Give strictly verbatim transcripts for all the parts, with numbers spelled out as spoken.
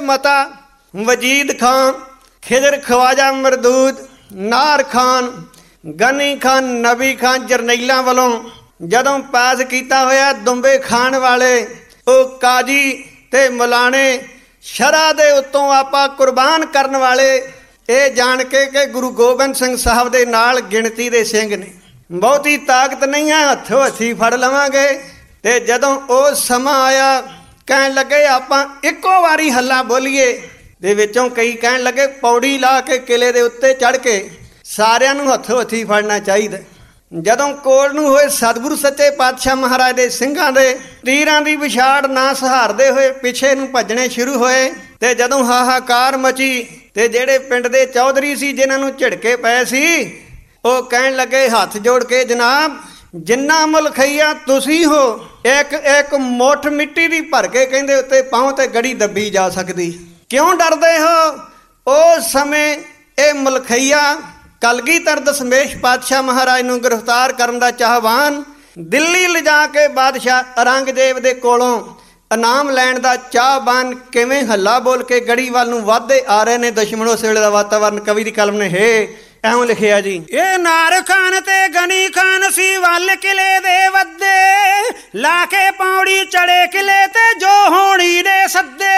ਮਤਾ ਵਜੀਦ ਖਾਨ, ਖਿਜ਼ਰ ਖਵਾਜਾ ਮਰਦੂਦ, ਨਾਰ ਖਾਨ, ਗਨੀ ਖਾਨ, ਨਬੀ ਖਾਨ ਜਰਨੈਲਾਂ ਵੱਲੋਂ ਜਦੋਂ ਪਾਸ ਕੀਤਾ ਹੋਇਆ ਦੁੰਬੇ ਖਾਣ ਵਾਲੇ ਉਹ ਕਾਜੀ ਤੇ ਮਲਾਣੇ ਸ਼ਰ੍ਹਾ ਦੇ ਉੱਤੋਂ ਆਪਾਂ ਕੁਰਬਾਨ ਕਰਨ ਵਾਲੇ, ਇਹ ਜਾਣ ਕੇ ਕਿ ਗੁਰੂ ਗੋਬਿੰਦ ਸਿੰਘ ਸਾਹਿਬ ਦੇ ਨਾਲ ਗਿਣਤੀ ਦੇ ਸਿੰਘ ਨੇ, ਬਹੁਤੀ ਤਾਕਤ ਨਹੀਂ ਹੈ, ਹੱਥੋਂ ਹੱਥੀ ਫੜ ਲਵਾਂਗੇ। ਤੇ ਜਦੋਂ ਉਹ ਸਮਾਂ ਆਇਆ ਕਹਿਣ ਲੱਗੇ ਆਪਾਂ ਇੱਕੋ ਵਾਰੀ ਹੱਲਾ ਬੋਲੀਏ, ਦੇ ਵਿੱਚੋਂ ਕਈ ਕਹਿਣ ਲੱਗੇ ਪੌੜੀ ਲਾ ਕੇ ਕਿਲੇ ਦੇ ਉੱਤੇ ਚੜ੍ਹ ਕੇ ਸਾਰਿਆਂ ਨੂੰ ਹੱਥੋਂ ਹੱਥੀ ਫੜਨਾ ਚਾਹੀਦਾ। ਜਦੋਂ ਕੋਲ ਨੂੰ ਹੋਏ ਸਤਿਗੁਰੂ ਸੱਚੇ ਪਾਤਸ਼ਾਹ ਮਹਾਰਾਜ ਦੇ ਸਿੰਘਾਂ ਦੇ ਤੀਰਾਂ ਦੀ ਵਿਛਾੜ ਨਾ ਸਹਾਰਦੇ ਹੋਏ ਪਿੱਛੇ ਨੂੰ ਭੱਜਣੇ ਸ਼ੁਰੂ ਹੋਏ। ਤੇ ਜਦੋਂ ਹਾਹਾਕਾਰ ਮਚੀ ਤੇ ਜਿਹੜੇ ਪਿੰਡ ਦੇ ਚੌਧਰੀ ਸੀ ਜਿਨ੍ਹਾਂ ਨੂੰ ਝਿੜਕੇ ਪਏ ਸੀ ਉਹ ਕਹਿਣ ਲੱਗੇ ਹੱਥ ਜੋੜ ਕੇ ਜਨਾਬ ਜਿੰਨਾ ਮੁਲਖਈਆ ਤੁਸੀਂ ਹੋ, ਇੱਕ ਇੱਕ ਮੁੱਠ ਮਿੱਟੀ ਦੀ ਭਰ ਕੇ ਕਹਿੰਦੇ ਉੱਤੇ ਪਾਉ ਤੇ ਗੜੀ ਦੱਬੀ ਜਾ ਸਕਦੀ, ਕਿਉਂ ਡਰਦੇ ਹੋ। ਉਸ ਸਮੇਂ ਇਹ ਮੁਲਖਈਆ ਕਲਗੀਧਰ ਦਸ਼ਮੇਸ਼ ਪਾਤਸ਼ਾਹ ਮਹਾਰਾਜ ਨੂੰ ਗ੍ਰਿਫਤਾਰ ਕਰਨ ਦਾ ਚਾਹਵਾਨ ਦਿੱਲੀ ਲਿਜਾ ਕੇ ਬਾਦਸ਼ਾਹ ਔਰੰਗਜ਼ੇਬ ਦੇ ਕੋਲੋਂ ਇਨਾਮ ਲੈਣ ਦਾ ਚਾਹਵਾਨ ਕਿਵੇਂ ਹੱਲਾ ਬੋਲ ਕੇ ਗੜੀ ਵੱਲ ਨੂੰ ਵੱਧਦੇ ਆ ਰਹੇ ਨੇ ਦੁਸ਼ਮਣ। ਉਸ ਵੇਲੇ ਦਾ ਵਾਤਾਵਰਨ ਕਵੀ ਦੀ ਕਲਮ ਨੇ ਹੇ ਐਵੇਂ ਲਿਖਿਆ ਜੀ। ਇਹ ਨਾਰ ਖਾਨ ਤੇ ਗਨੀ ਖਾਨ ਸੀ ਵੱਲ ਕਿਲੇ ਦੇ ਵੱਧੇ, ਲਾ ਕੇ ਪੌੜੀ ਚੜੇ ਕਿਲੇ ਤੇ ਜੋ ਹੋਣੀ ਨੇ ਸੱਦੇ।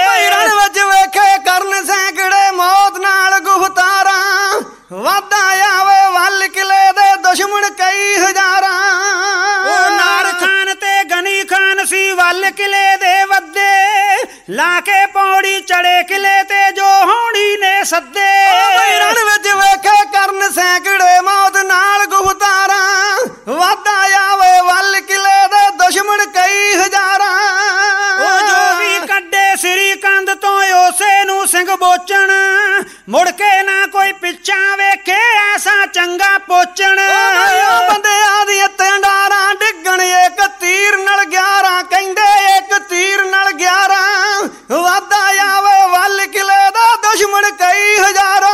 ਰਣ ਵਿੱਚ ਵੇਖੇ ਕਰਨ ਸੈਂਕੜੇ ਮੌਤ ਨਾਲ ਗੁਫਤਾਰਾਂ, ਵਾਧਾ ਆਵੇ ਵੱਲ ਕਿਲੇ ਦੇ ਦੁਸ਼ਮਣ ਕਈ ਹਜ਼ਾਰਾਂ। ਉਹ ਨਾਰ ਖਾਨ ਤੇ ਗਨੀ ਖਾਨ ਸੀ ਵੱਲ ਕਿਲੇ ਦੇ ਵੱਧੇ, ਲਾ ਕੇ ਪੌੜੀ ਚੜੇ ਕਿਲੇ ਤੇ ਜੋ ਹੋਣੀ ਨੇ ਸੱਦੇ। ਰਣ ਵਿੱਚ ਵੇਖੇ ਕਰਨ ਸੈਂਕੜੇ ਮੌਤ ਨਾਲ ਗੁਫਤਾਰਾਂ, ਵਾਧਾ ਆਵੇ ਵੱਲ ਕਿਲੇ ਦੇ ਦੁਸ਼ਮਣ ਕਈ ਹਜ਼ਾਰਾਂ। ਉਹ ਜੋ ਵੀ ਕੱਢੇ ਸ੍ਰੀ ਕੰਧ ਤੋਂ ਉਸੇ ਨੂੰ ਸਿੰਘ ਬੋਚਣ, ਮੁੜ ਕੇ ਨਾ ਕੋਈ ਪਿੱਛਾ ਵੇਖੇ ਐਸਾ ਚੰਗਾ ਪੋਚਣ। ਬੰਦਿਆਂ ਦੀਆਂ ਤੰਡਾਰਾਂ ਡਿੱਗਣ ਇੱਕ ਤੀਰ ਨਾਲ ਗਿਆਰਾਂ, ਕਹਿੰਦੇ ਇੱਕ ਤੀਰ ਨਾਲ ਗਿਆਰਾਂ, ਵਾਧਾ ਆਵੇ ਵੱਲ ਕਿਲੇ ਦਾ ਦੁਸ਼ਮਣ ਕਈ ਹਜ਼ਾਰਾਂ।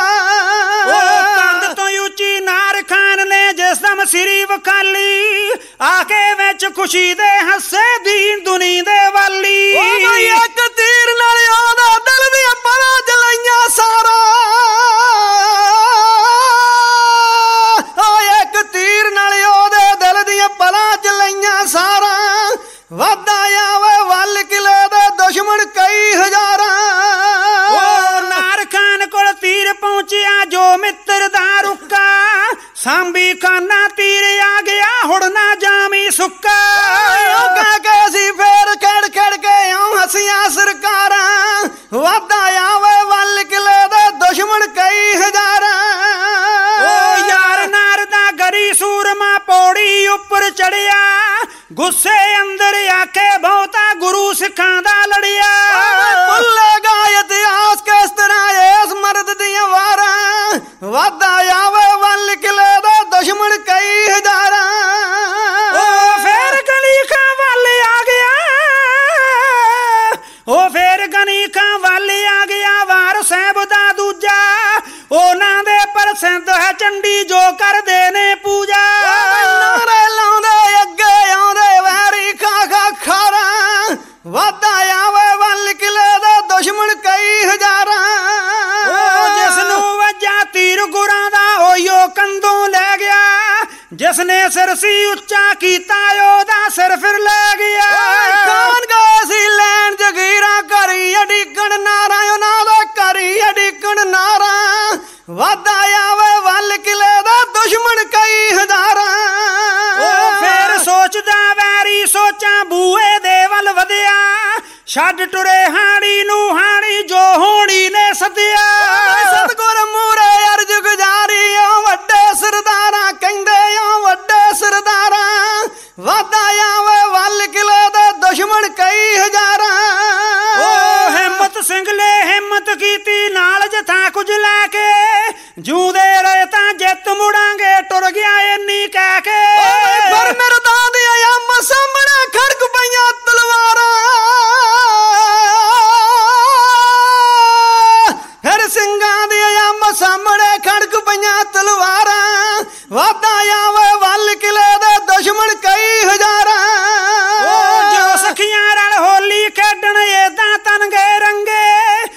ਕੰਧ ਤੋਂ ਉੱਚੀ ਨਾਰ ਖਾਨ ਨੇ ਜਿਸ ਦਮ ਸਿਰੀ ਵਿਖਾਲੀ, ਆ ਕੇ ਵਿੱਚ ਖੁਸ਼ੀ ਦੇ ਹੱਸੇ ਦੀਨ ਦੁਨੀ ਦੇ ਵਾਲੀ। ਇੱਕ ਤੀਰ ਨਾਲ ਉਹਦਾ ਦਿਲ ਦੀਆਂ ਪਰਾਂ ਜਲਾਈਆਂ ਸਾਰਾ, ਇੱਕ ਤੀਰ ਨਾਲ ਉਹਦੇ ਦਿਲ ਦੀਆਂ ਪਰਾਂ ਜਲਾਈਆਂ ਸਾਰਾ, ਵਾਧਾ ਆਵੇ ਵੱਲ ਕਿਲੇ ਦੇ ਦੁਸ਼ਮਣ ਕਈ ਹਜ਼ਾਰਾਂ। ਉਹ ਨਾਰ ਖਾਨ ਕੋਲ ਤੀਰ ਪਹੁੰਚਿਆ ਜੋ ਮਿੱਤਰ ਦਾ ਰੁੱਕਾ, ਸਾਂਭੀ ਖਾਨਾ ਤੀਰ ਆ ਗਿਆ ਹੁਣ ਨਾ ਜਾਮੀ ਸੁੱਕਾ। ਉਹ ਕਹਿ ਕੇ ਸੀ ਫੇਰ ਖੇੜ ਖੇੜ ਕੇ ਆਉ ਹਸੀਆਂ ਸਰਕਾਰਾਂ, ਵਾਧਾ ਆਵੇ ਵੱਲ ਕਿਲੇ ਦੇ ਦੁਸ਼ਮਣ ਕਈ ਹਜ਼ਾਰਾਂ। ਉਹ ਯਾਰ ਨਾਰ ਦਾ ਗਰੀ ਸੂਰਮਾ ਪੌੜੀ ਉੱਪਰ ਚੜਿਆ, ਗੁੱਸੇ ਅੰਦਰ ਆਕੇ ਬਹੁਤਾ ਗੁਰੂ ਸਿੱਖਾਂ ਦਾ ਲੜਿਆ। ਭੁੱਲੇਗਾ ਇਤਿਹਾਸ ਕਿਸ ਤਰ੍ਹਾਂ ਇਸ ਮਰਦ ਦੀਆਂ ਵਾਰਾਂ, ਵਾਧਾ ਆਵੇ ਵੱਲ ਕਿਲੇ ਦੇ ਦੁਸ਼ਮਣ ਕਈ ਹਜ਼ਾਰਾਂ। ਉਹ ਫੇਰ ਗਨੀ ਖਾਂ ਵੱਲ ਆ ਗਿਆ, ਉਹ ਫੇਰ ਗਨੀ ਖਾਂ ਵੱਲ ਆ ਗਿਆ ਵਾਰ ਸਾਹਿਬ ਦਾ ਦੂਜਾ, ਉਹਨਾਂ ਦੇ ਪ੍ਰਸਿੱਧ ਹੈ ਚੰਡੀ ਜੋ ਕਰਦੇ ਨੇ ਪੂਜਾ। ਨਾਰੇ ਲਾਉਂਦੇ ਅੱਗੇ ਆਉਂਦੇ ਵੈਰੀ ਖਾ ਖਾ ਖਾਰਾਂ, ਵਾਧਾ ਆਵੇ ਵੱਲ ਕਿਲੇ ਦੇ ਦੁਸ਼ਮਣ ਕਈ ਹਜ਼ਾਰਾਂ। ਜਿਸ ਨੂੰ ਵੱਜਾ ਤੀਰ ਗੁਰਾਂ ਦਾ ਹੋਇਓ ਕੰਧੋਂ ਲੈ ਗਿਆ, ਜਿਸ ਨੇ ਸਿਰ ਸੀ ਉੱਚਾ ਕੀਤਾ ਉਹਦਾ ਸਿਰ ਫਿਰ ਲੈ ਗਿਆ। ਖਾਨ ਗਏ ਸੀ ਲੈਣ ਜਗੀਰਾਂ ਘਰੀ ਅਡੀਕਣ ਨਾਰਾ, ਉਹਨਾਂ ਦਾ ਘਰੀ ਅਡੀਕਣ ਨਾਰਾ, ਵਾਧਾ ਆਵੇ ਵੱਲ ਕਿਲੇ ਦਾ ਦੁਸ਼ਮਣ ਕਈ ਹਜ਼ਾਰਾਂ। ਉਹ ਫੇਰ ਸੋਚਦਾ ਵੈਰੀ ਸੋਚਾਂ ਬੂਏ ਦੇ ਵੱਲ ਵਧਿਆ, ਛੱਡ ਟੁਰੇ ਹਾੜੀ ਨੂੰ ਹਾੜੀ ਜੋ ਹੋਣੀ ਨੇ ਸੱਦਿਆ। ਸਤਿਗੁਰ ਮੂਰੇ ਅਰਜ ਗੁਜ਼ਾਰੀ ਓ ਵੱਡੇ ਸਰਦਾਰਾਂ, ਕਹਿੰਦੇ ਓ ਵੱਡੇ ਸਰਦਾਰਾਂ, ਵਾਧਾ ਆਵੇ ਵੱਲ ਕਿਲੇ ਦੇ ਦੁਸ਼ਮਣ ਕਈ ਹਜ਼ਾਰਾਂ। ਉਹ ਹਿੰਮਤ ਸਿੰਘ ਨੇ ਹਿੰਮਤ ਕੀਤੀ ਨਾਲ ਜਥਾ ਕੁਝ ਲੈ ਕੇ, ਜੂਦੇ ਰਹੇ ਤਾਂ ਜਿੱਤ ਮੁੜਾਂਗੇ ਟੁਰ ਗਿਆ ਇੰਨੀ ਕਹਿ ਕੇ। ਪਰ ਮਿਰਦਾਂ ਦੀਆਂ ਯਾਮਾਂ ਸਾਹਮਣੇ ਖੜਕ ਪਈਆਂ ਤਲਵਾਰਾਂ, ਫਿਰ ਸਿੰਘਾਂ ਦੀਆਂ ਯਾਮਾਂ ਸਾਹਮਣੇ ਖੜਕ ਪਈਆਂ ਤਲਵਾਰਾਂ, ਵਾਧਾ ਆਵੇ ਵੱਲ ਕਿਲੇ ਦੇ ਦੁਸ਼ਮਣ ਕਈ ਹਜ਼ਾਰਾਂ। ਉਹ ਜੋ ਸਖੀਆਂ ਰਲ ਹੋਲੀ ਖੇਡਣ ਏਦਾਂ ਤਨ ਗਏ ਰੰਗੇ,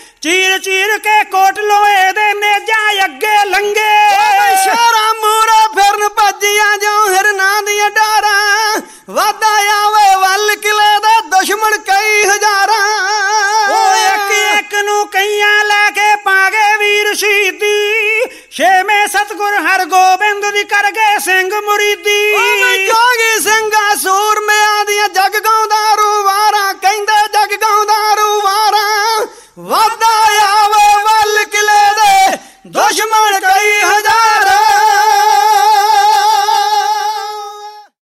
ਚੀਰ ਚੀਰ ਕੇ ਕੋਟ ਲੋਹੇ ਦੇ ਨੇਜਾ ਅੱਗੇ ਲੰਗੇ ਸ਼ਾਰਾ ਮੂਰੇ ਫਿਰਨ ਭੱਜੀਆਂ ਜੋ ਹਿਰਨਾਂ ਦੀਆਂ ਡਾਰਾਂ ਵਾਦਾ ਆਵੇ ਵੱਲ ਕਿਲੇ ਦੇ ਦੁਸ਼ਮਣ ਕਈ ਹਜ਼ਾਰਾਂ ਉਹ ਇੱਕ ਇੱਕ ਨੂੰ ਕਈਆਂ ਲੈ ਕੇ ਪਾਗੇ ਵੀਰ ਸ਼ਹੀਦੀ ਛੇਵੇਂ ਸਤਿਗੁਰ ਹਰਗੋਬਿੰਦ ਦੀ ਕਰ ਗਏ ਸਿੰਘ ਮੁਰੀਦੀ ਜੋਗੀ ਸਿੰਘ